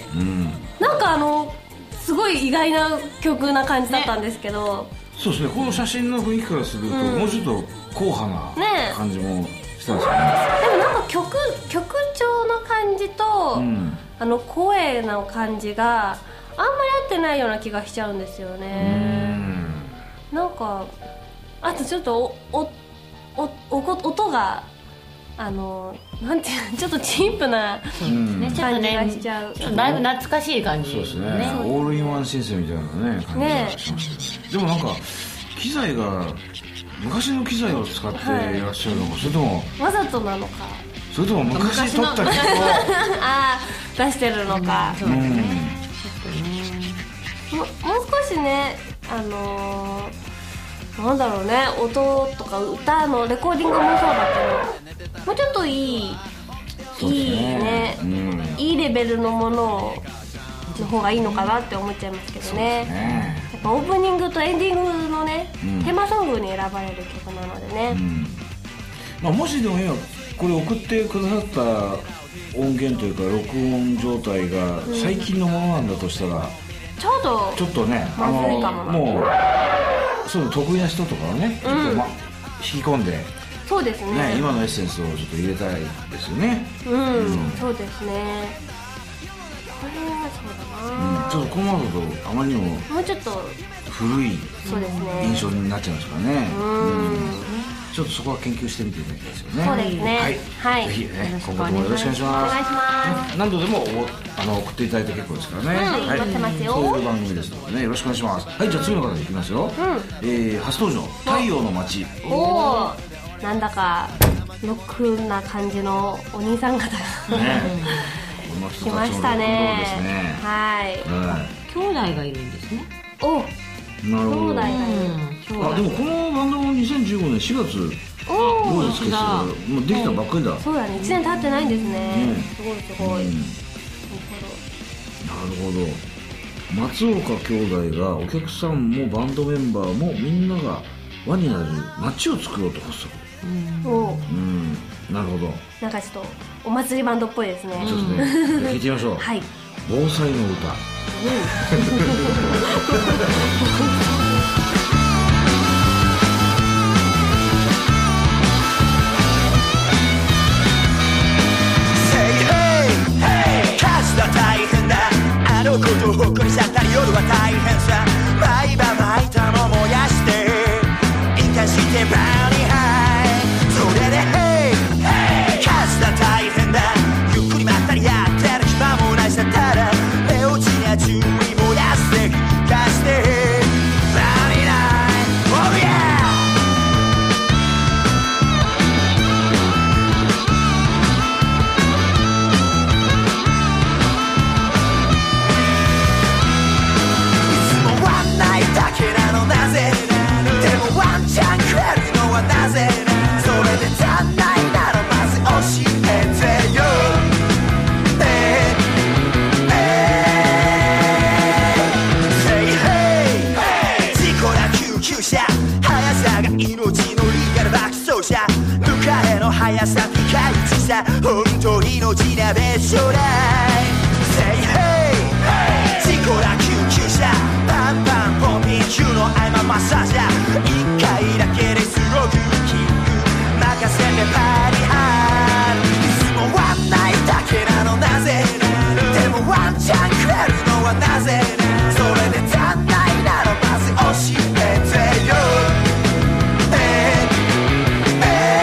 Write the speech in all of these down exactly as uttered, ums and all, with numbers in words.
うん、 なんかあのすごい意外な曲な感じだったんですけど、ね、 そうですね、この写真の雰囲気からすると、うん、もうちょっと硬派な感じもしたんですよね。 でもなんか曲曲調の感じと、うん、あの声の感じがあんまり合ってないような気がしちゃうんですよね。うん、なんかあとちょっとおおおお音があのなんていうちょっとチンプな感じがしちゃう、 うん、だいぶ懐かしい感じ。 そうですね、オールインワンシンセみたいなね感じがしましたね。でもなんか機材が昔の機材を使っていらっしゃるのか、はい、それともわざとなのか、 それとも昔撮った曲をあ出してるのか、うん、そうですね、も, もう少しね、あのー、なんだろうね、音とか歌のレコーディングもそうだけど、もうちょっといい、いいね、うん、いいレベルのものの方がいいのかなって思っちゃいますけど ね, ねやっぱオープニングとエンディングのね、うん、テーマソングに選ばれる曲なのでね、うん、 まあ、もしでも今これ送ってくださった音源というか録音状態が最近のものなんだとしたら、うん、 ちょうどちょっとね、 まずいかもな、 もうそう得意な人とかをね、ちょっと、ま、引き込んで、 そうです ね, ね、今のエッセンスをちょっと入れたいですよね。 うん、うん、そうですね。これはそうだな、 うん、ちょっとこの後とあまりにももうちょっと古い印象になっちゃいますからね。うん、うん、ちょっとそこは研究してみていただきたいですよね。 そうですね、 はい、はい、ぜひね、今後ともよろしくお願いします。 お願いします。 何度でもあの送っていただいて結構ですからね、 うん、はい、待ってますよ。 そういう番組ですのでね、よろしくお願いします。はい、じゃあ次の方いきますよ、うん、えー、初登場、太陽の街。 おお、なんだかロックな感じのお兄さん方がね来ましたね。はい、 兄弟がいるんですね。 お、なるほど。 兄弟がいる。 あ、でもこのバンドもにせんじゅうごねんしがつごですけど、もうできたばっかりだ。 そうだね、いちねん経ってないんですね。すごいすごい。なるほど。松岡兄弟がお客さんもバンドメンバーもみんなが輪になる街を作ろうと発足。うん、うん、なるほど。 なんかちょっとお祭りバンドっぽいですね。 そうですね。聞いてみましょう。 はい。 防災の歌。 火事だ大変だ、あのことほっこりしちゃったり夜は大変さ、毎晩巻いたの燃やして引火してバーニーハイ、それでヘイヘイ、火事だ大変だ、ゆっくりまったりやってる暇もないさ、ただ目落ちには注意燃やして引火してバーニーナイト、oh yeah。だけなのなぜ、でもワンチャンくれるのはなぜ、それで足んないならまず教えてよ、えー、えー、Say hey、 事故や救急車、速さが命のリーガル爆走車、迎えの速さピカイチさ、本当に命な別所だ、Say hey、 事故や救急車、パンパンポンピン急の合間マッサージャー、一回だけですごくキック任せてパリハー、いつもワンナイだけなのなぜ、でもワンチャンくれるのはなぜ、それで足んないならまず教えてよ、えー、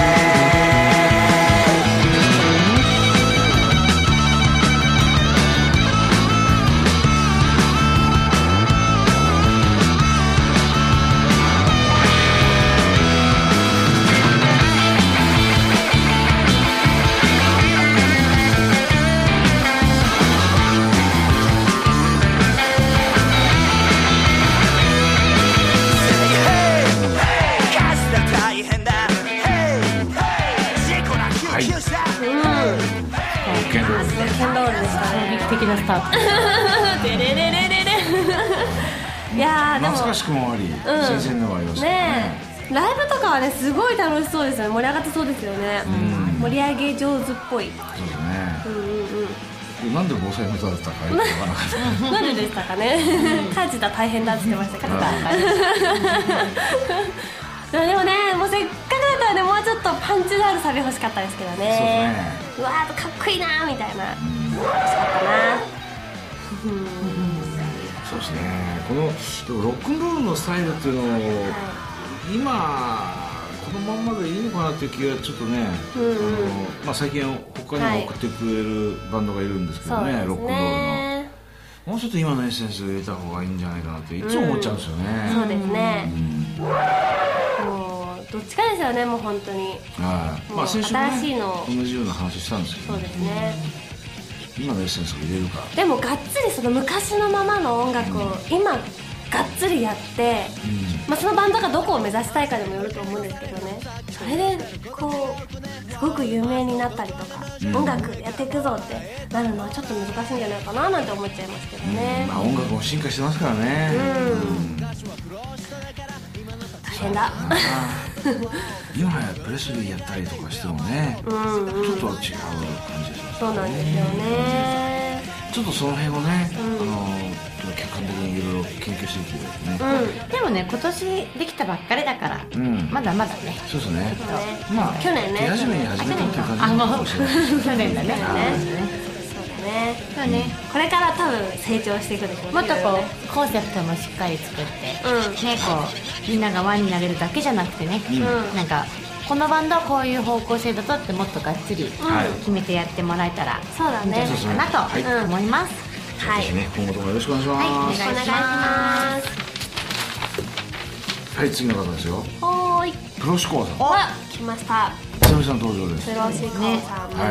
的なスタートデレレレレレいやーでも懐かしくもあり、うん、新鮮でもありましたね。 ねえ、ライブとかはねすごい楽しそうですよね。盛り上がってそうですよね、うん、盛り上げ上手っぽい。 そうですね、 うんうんうん、 なんで防災の歌だったかよくわからなかったなんででしたかね。家事だ大変だって言ってましたからでもね、もうせっかくだったらね、もうちょっとパンチのあるサビ欲しかったですけどね。 そうですね。 うわーかっこいいなーみたいな、欲しかったな。 そうですね。このロックンロールのスタイルっていうのを、はい、今このまんまでいいのかなっていう気がちょっとね、うんうん、あのまあ、最近他にも送ってくれるバンドがいるんですけどね、はい、ロックンロールのもうちょっと今のエッセンスを入れた方がいいんじゃないかなっていつも思っちゃうんですよね、 うん、そうですね、うん、もうどっちかですよね、もう本当に、 はい、まあ、先週も、ね、新しいの同じような話したんですけど、 そうですね、 今のエッセンスを入れるか。 でもがっつりその昔のままの音楽を今がっつりやって、うん、まあ、そのバンドがどこを目指したいかでもよると思うんですけどね、それでこうすごく有名になったりとか、うん、音楽やっていくぞってなるのはちょっと難しいんじゃないかななんて思っちゃいますけどね、 うん、まあ、音楽も進化してますからね、うん、うん、 大変だ今やプレスリーやったりとかしてもね、うんうん、ちょっと違う感じがします、 そうなんですよね。 ちょっとその辺をね、うん、あの客観的にいろいろ研究していきたいですね、 うん、でもね、今年できたばっかりだから、うん、まだまだね。 そうですね、 ね、 まあ去年ね、 手始めに始めたっていう感じかもしれない。 去年だね、 そうね、これから多分成長していくでしょうね。 もっとこうコンセプトもしっかり作って、うん、ね、こうみんなが輪になれるだけじゃなくてね、うん、なんかこのバンドはこういう方向性だとってもっとがっつり決めてやってもらえたらいいんじゃないかなと思います。 はい、ぜひね、今後ともよろしくお願いします。 はい、お願いします。 はい、次の方ですよ。 はーい。 プロシコーさん。 あ、来ました。 久々の登場です。 プロシコーさん。 ね、はい。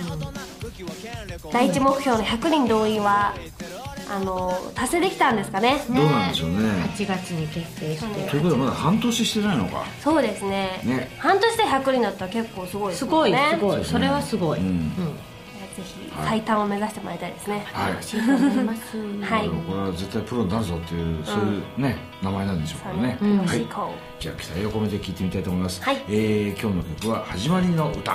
第一目標のひゃくにん動員はあの達成できたんですかね。 どうなんでしょうね。 はちがつに決定して。 ということはまだ半年してないのか。 そうですね。ね、半年でひゃくにんだったら結構すごいですね。 すごいすごい。それはすごい。うん。うん、 ぜひ最短を目指してもらいたいですね。 はい。欲しいと思います。 はい。 これは絶対プロになるぞっていうそういうね名前なんでしょうからね。はい。じゃあ期待を込めて聞いてみたいと思います。はい。え今日の曲は始まりの歌。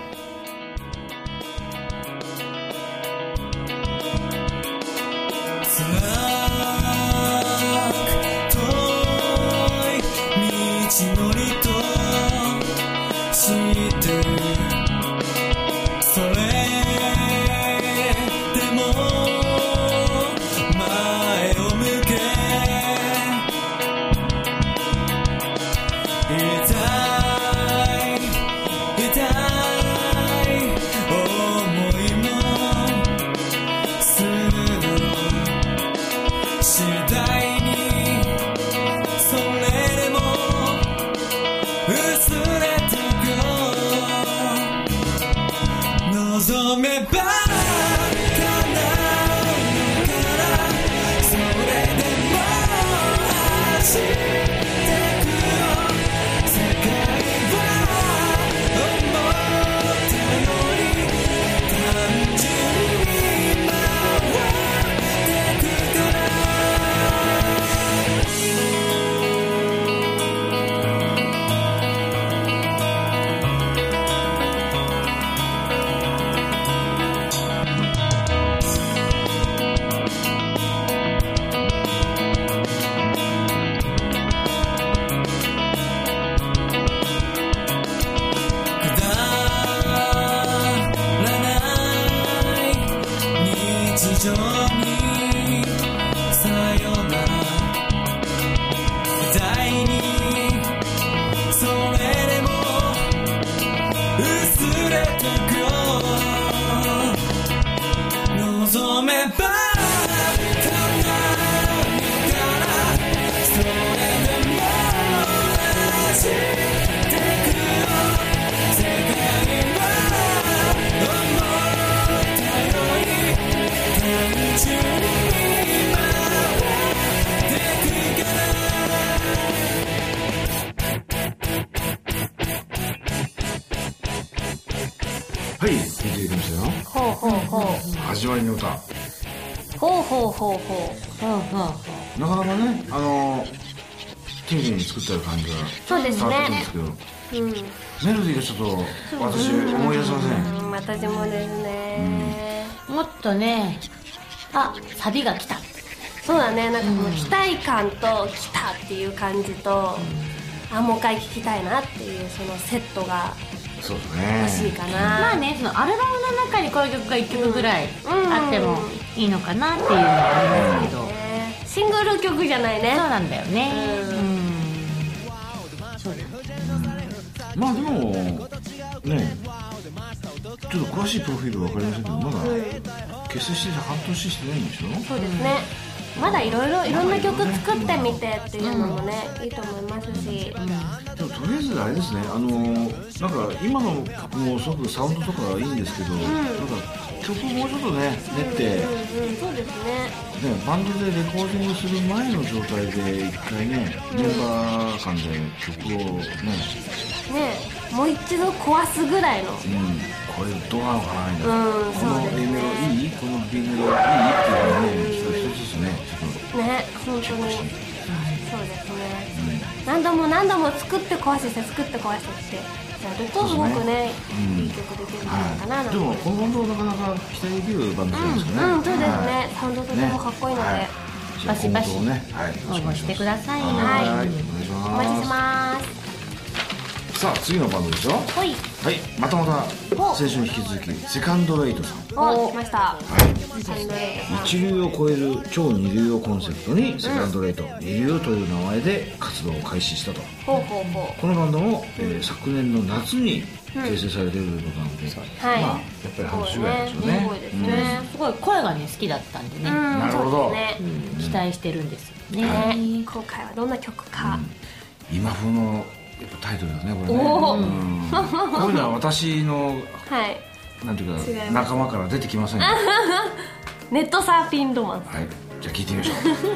はい、聞いていきましたよ。 ほうほうほう。 始まりの歌。 ほうほうほうほう。ほうほう。なかなかね、あの丁寧に作ってある感じがそうですね。 伝わってくるんですけど、うん、メロディーがちょっと私思い出せません。 うん、私もですね。 うん、 もっとね、あ、サビが来た。 そうだね、なんかもう期待感と来たっていう感じと、うん、あ、もう一回聴きたいなっていうそのセットが欲しいかな。 まあね、そのアルバムの中にこういう曲がいっきょくぐらいあってもいいのかなっていうのはありますけど、うんうん、 シングル曲じゃないね。 そうなんだよね。うん、うん、 そうだよ。まあでもね、ちょっと詳しいプロフィールは分かりませんけど、まだ結成して半年してないんでしょ。 そうですね、まだいろいろいろんな曲作ってみてっていうのもね、うん、いいと思いますし、うん、 でもとりあえずあれですね、あのなんか今の曲もすごくサウンドとかいいんですけど、うん、なんか曲もうちょっとね練って、 うんうんうん、そうですね、 ね、バンドでレコーディングする前の状態で一回ね、うん、メンバー間で曲をねね、もう一度壊すぐらいの、うん、 これどうなのかなみたいな、 うん、 この A メロいい？この B メロいい？っていうのをね、一つずつね、 ね、本当に、うん、そうですね、うん、何度も何度も作って壊して作って壊してってやるとすごくね、いい曲できるんじゃないかな、 はい、でもこのバンドはなかなか期待できるバンドなんですよね。 うん、うん、そうですね、はい、サウンドとてもかっこいいので、ね、はい、 バシバシ応募してください。はい、 はい、お待ちします。 さあ次のバンドですよ。 はい、 はい、またまた先週に引き続きセカンドレイトさん。 お、来ました。はい、 一流を超える超二流をコンセプトにセカンドレイト、うん、二流という名前で活動を開始したと。 ほうほうほう。 このバンドも、えー、昨年の夏に結成されているということなので、うん、まあやっぱり半年ぐらいですよね。 すごいですね、 うん、すごい声がね好きだったんでね、うん、 なるほど、 ね、 うん、期待してるんですよね、 はい、今回はどんな曲か、 うん、今風のやっぱタイトルだねこれね。お、うん、こういうのは私の、はい、なんていうか仲間から出てきません、ね、 ネットサーフィンロマンス。 はい、じゃあ聞いてみましょう。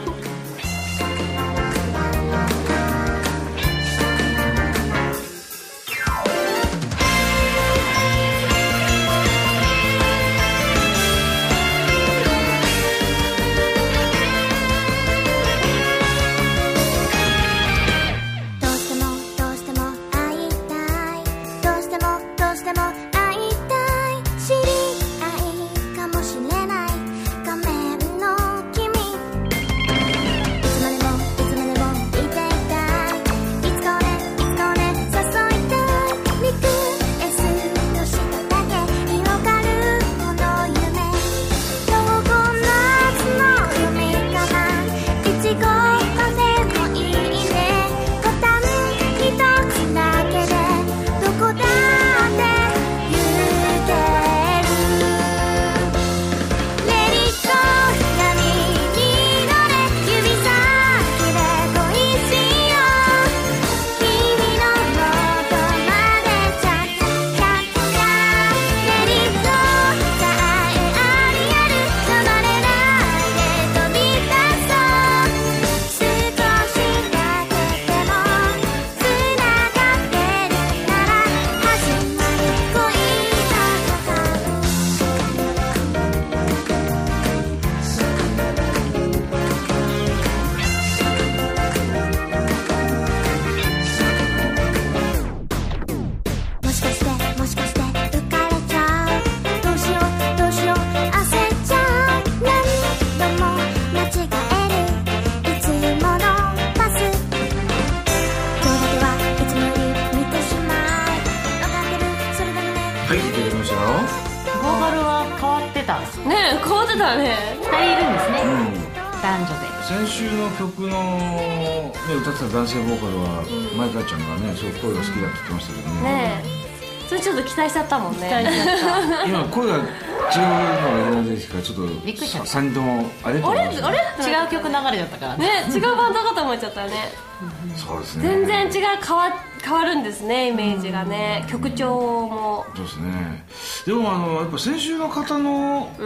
先週の曲の、ね、歌ってた男性ボーカルは、うん、前川ちゃんがねすごく声が好きだって言ってましたけどね。 ねえ、それちょっと期待しちゃったもんね。期待しちゃった今声が違うのが出てきたからちょっとびっくりしちゃった。 さんにんともあれあれあれ違う曲流れちゃったからね。違うバンドかと思っちゃったね。 そうですね、 全然違う変わ変わるんですね、イメージがね、曲調も。 そうですね。でもあのやっぱ先週の方の、うん、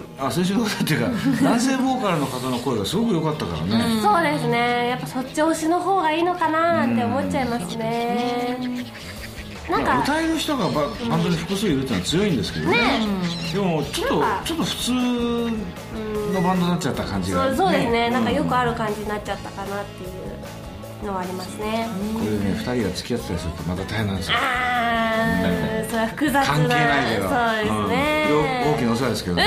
あ先週の方っていうか男性ボーカルの方の声がすごく良かったからね、 うん、そうですね、やっぱそっち推しの方がいいのかなって思っちゃいますね。 なんか歌える人がババンドに複数いるってのは強いんですけどね、でもちょっとちょっと普通のバンドになっちゃった感じが、ね、 そう、そうですね、なんかよくある感じになっちゃったかなっていう。 のはありますね。 これねふたりが付き合ってたりするとまた大変なんですよ。 あー、それは複雑な。 関係ないけど、 そうですね、 うん、大きなお世話ですけど、ね、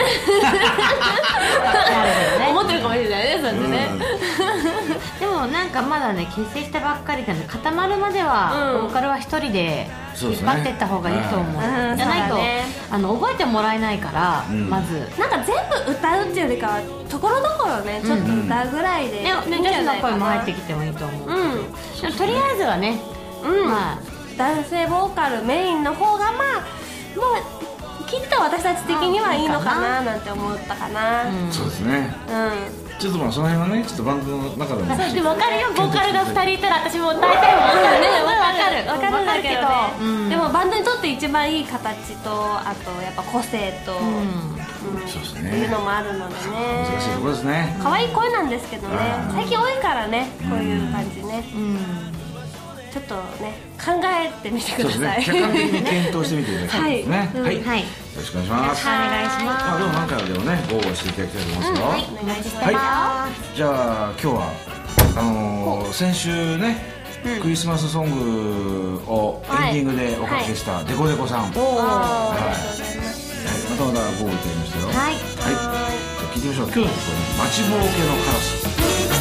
思ってるかもしれないね、それでね、 うん、でもなんかまだね結成したばっかりなんで固まるまでは、うん、ボーカルは一人で引っ張っていった方がいいと思う、うん、じゃないと、ね、あの覚えてもらえないから、うん、まずなんか全部歌うっていうよりかはところどころねちょっと歌うぐらいで、 うんうん、ね、女子の声も入ってきてもいいと思う、うん、でもとりあえずはね、 うん、まあ、男性ボーカルメインの方がまあもう聞いてた私たち的にはいいのかななんて思ったかな、 うん、そうですね、うんちょっとまあその辺はねちょっとバンドの中でもでも分かるよ、ボーカルがふたりいたら私も歌いたいもんね。分かる分かるんだけど、うん、でもバンドにとって一番いい形とあとやっぱ個性と、うんうん、そうですね、っていうのもあるのでね難しいところですね。 可愛い声なんですけどね、最近多いからねこういう感じね、うん、ちょっとね考えてみてください。 そうですね、客観的に検討してみていただきたいですね。はい、はいはい、よろしくお願いします。 お願いします。 まあでも何回でもね応募していただきたいと思いますよ。うん、はい、 お願いします。はい、じゃあ今日はあのー、先週ね、うん、クリスマスソングをエンディングでおかけしたデコデコさん、はい、おお、はい、またまたご応募いただきましたよ。はい、はい、じゃあ聞いてみましょう。今日の曲はね、待ちぼうけのカラス。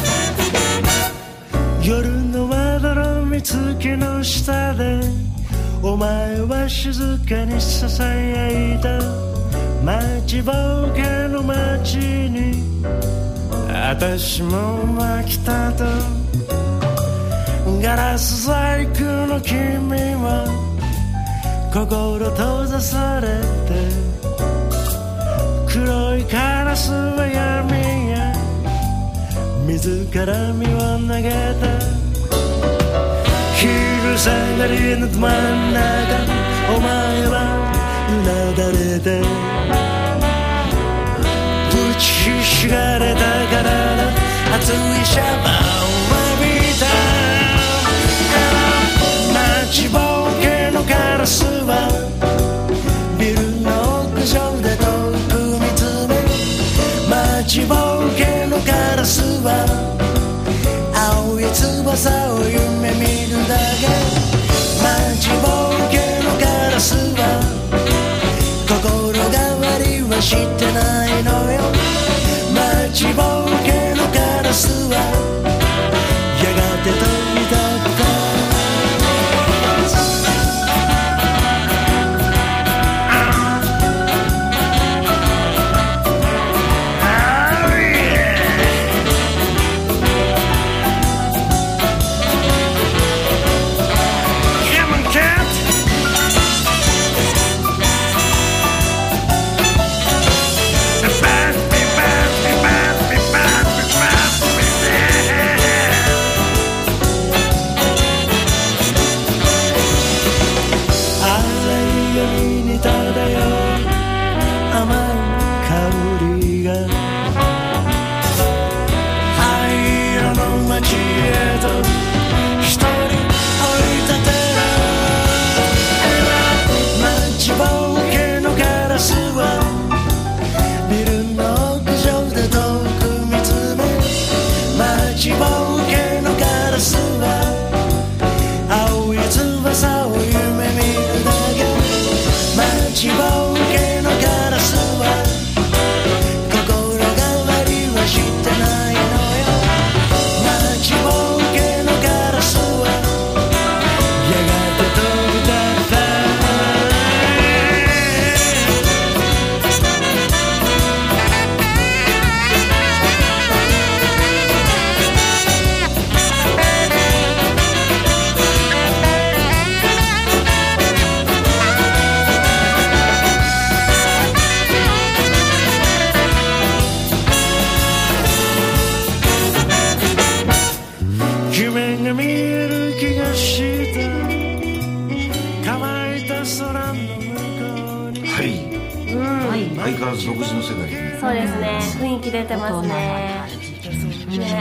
夜のまどろみつけの下でお前は静かにささやいた待ちぼうけの街に私も来たとガラス細工の君は心閉ざされて黒いカラスは闇や自ら身を投げた昼下がりのど真ん中お前はうなだれて打ちひしがれた体熱いシャワーを浴びた待ちぼうけのカラスはビルの屋上で遠く見つめ待ちぼうけのカラスは青い翼を夢見るだけ待ちぼうけのカラスは心変わりはしてないのよ待ちぼうけのカラスはやがて飛び立ったそうですね、雰囲気出てますね。ね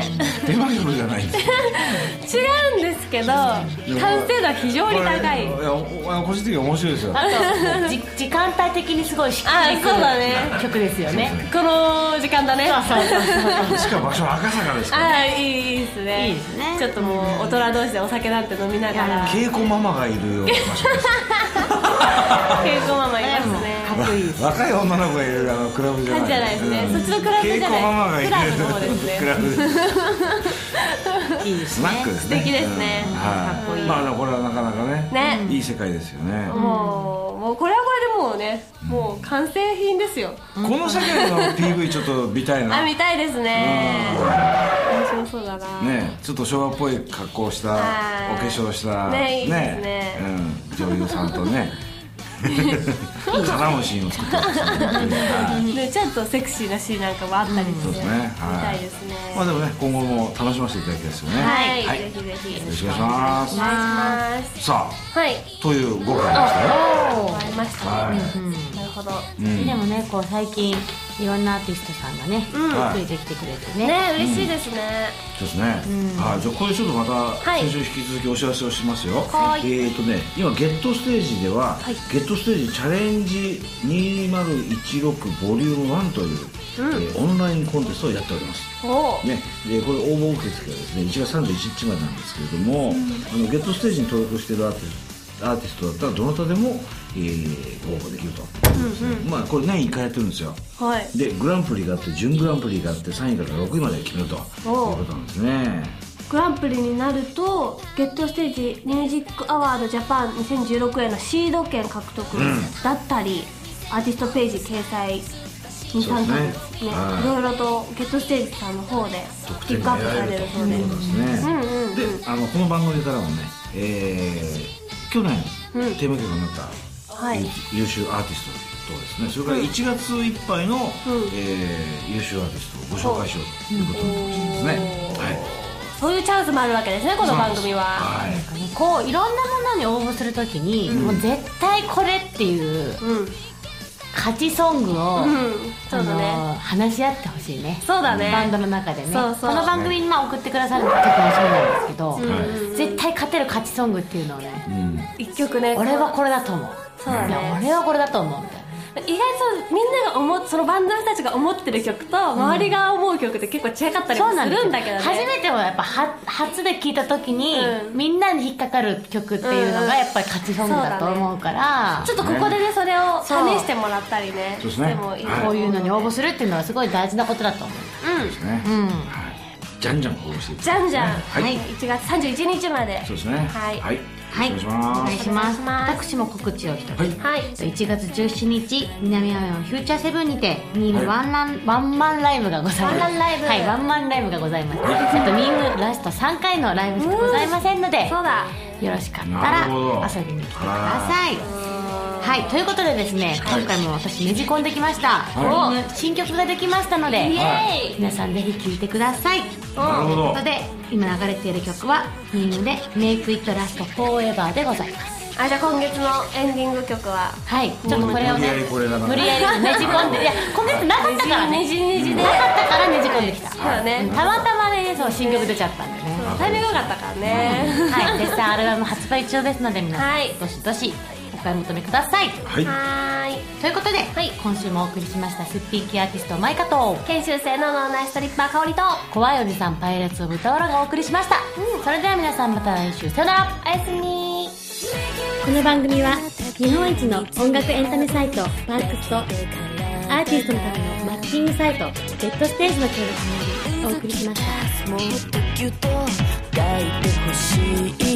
テーマ曲じゃないんですよ。 違うんですけど完成度は非常に高い。 いや個人的に面白いですよ。 あとじ時間帯的にすごいしっくりくる曲ですよね。 この時間だね。 そうそうそうそう。 しかも場所は赤坂ですから。 ああいいいいですね。 いいですね。 ちょっともう大人同士でお酒なんて飲みながら。 稽古ママがいるような場所です。 稽古ママいますね。 かっこいいです。 若い女の子がいるあのクラブじゃない。 じゃないですね。そっちのクラブじゃない。 稽古ママがいるクラブの方ですね。 クラブです。 いいですね。 スナックですね。 素敵ですね。 かっこいい。まあこれはなかなかね、いい世界ですよね。 もうもうこれはこれでもうね、もう完成品ですよ。 この世界の ピーブイ ちょっと見たいな。 あ、見たいですね。面白そうだな。 ね、ちょっと昭和っぽい格好したお化粧したね、いいですね。 うん、女優さんとね。カナムシンを作ってますね。ちょっとセクシーなシーンなんかもあったりして、見たいですね。 まあでもね、今後も楽しませていただきたいですよね。 はい、ぜひぜひよろしくお願いします。 お願いします。 さあ、 はい、 というごかいでしたよ。 ありましたね。なるほど。 でもね、こう最近いろんなアーティストさんがね、増えてきてくれてね。 ね、嬉しいですね。 そうですね。はい、じゃあこれちょっとまた先週引き続きお知らせをしますよ。えっとね、今ゲットステージではゲットステージチャレンジにせんじゅうろくボリュームワンというオンラインコンテストをやっております。ね、でこれ応募受付がですねいちがつさんじゅういちにちまでなんですけれども、あのゲットステージに登録しているアーティストアーティストだったらどなたでも、えー、応募できると、うんうん、まあこれ年いっかいやってるんですよ、はい、でグランプリがあって準グランプリがあってさんいからろくいまで決めるということなんですね。 グランプリになるとゲットステージミュージックアワードジャパンにせんじゅうろくへのシード権獲得だったり、うん、アーティストページ掲載にさんかげつね、いろいろとゲットステージさんの方でピックアップされるそうで、 そうですね。で、あのこの番組からもね、えー、去年、うん、テーマ曲になった、はい、優秀アーティストとですね、それからいちがついっぱいの、うん、えー、優秀アーティストをご紹介しようということになってますね。はい。 そういうチャンスもあるわけですね、この番組は。はい、 なんかね、こういろんなものに応募するときに、うん、もう絶対これっていう、うん、勝ちソングを、うん、そうだね、話し合ってほしいね。 そうだね、 バンドの中でね。 そうそう、 この番組にまあ送ってくださる時もそうなんですけど、うん、絶対勝てる勝ちソングっていうのをね、うん、 一曲ね、 俺はこれだと思う。 そうだね、 いや俺はこれだと思うみたいな。 意外とみんなが思っそのバンドの人たちが思ってる曲と周りが思う曲って結構違かったりもするんだけどね。 初めてはやっぱは初で聴いた時に、うん、みんなに引っかかる曲っていうのがやっぱり勝ちソングだと思うから、 うん、ちょっとここでねそれを試してもらったりね、 そうですね、 でもいい、 こういうのに応募するっていうのはすごい大事なことだと思う。 そうですね、うん、はい、じゃんじゃん応募してじゃんじゃん、はい、いちがつさんじゅういちにちまで。 そうですね、はい、はいはい、お願いします。私も告知を一つ、はい、いちがつじゅうしちにち南青山フューチャーセブンにてミームワンラン、ワンマンライブがございます。ワンマンライブ、はい、ワンマンライブがございます。あとミームラストさんかいのライブしかございませんので、 そうだ、 よろしかったら遊びに来てください。はい、ということでですね、今回も私ねじ込んできました、はい、新曲ができましたので、はい、皆さんぜひ聴いてください。 なるほど。 ということで今流れている曲はミームで Make It Last Forever でございます。 あ、じゃあ今月のエンディング曲は、 はい、ちょっとこれをね無理やりねじ込んで、いや今月なかったからね、 ねじねじでなかったからねじ込んできた。 そうだね、 たまたまね、そう新曲出ちゃったんでね、 タイミング良かったからね。 はい、絶賛アルバム発売中ですので皆さん、はい、どしどしお買い求めください。 はい、 はい、 ということで、はい、今週もお送りしましたすっぴん系アーティストマイカと研修生の脳内ストリッパー香りと怖いおじさんパイレーツオブタオラがお送りしました、うん、それでは皆さんまた来週、さよなら、 おやすみ。 この番組は日本一の音楽エンタメサイトパークスとアーティストのためのマッチングサイトゲットステージの協力によりお送りしました。 もっとギュッと抱いてほしい